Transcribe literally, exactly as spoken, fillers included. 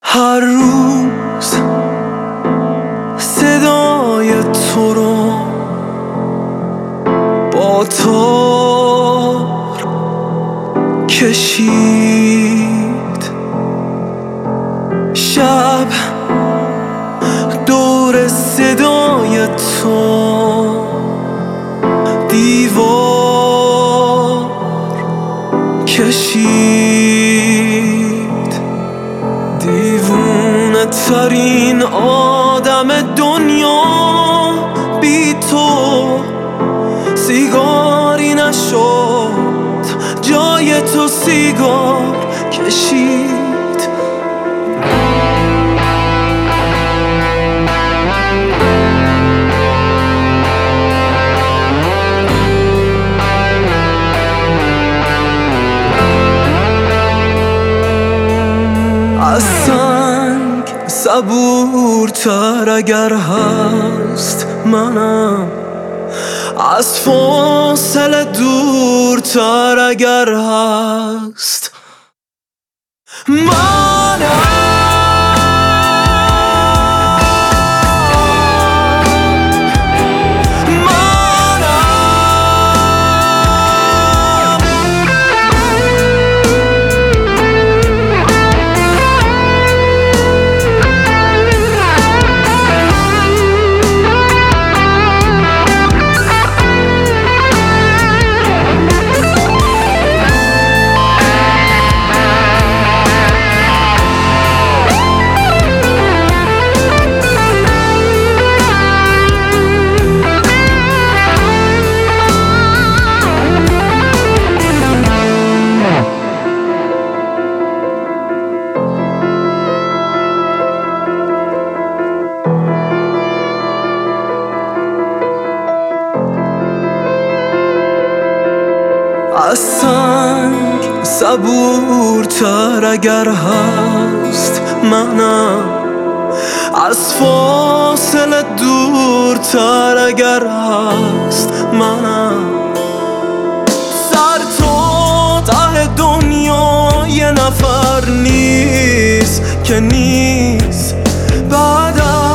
هر روز صدای تو رو با تار کشید، شب دور صدای تو دیوار کشید. دیوونه ترین آدم دنیا بی تو سیگاری نشد، جای تو سیگار کشید. از سنگ صبورتر اگر هست منم، از فاصله دورتر اگر هست منم. از سنگ صبورتر اگر هست منم، از فاصله دورتر اگر هست منم. سر تا ته دنیا یه نفر نیست که نیست بعد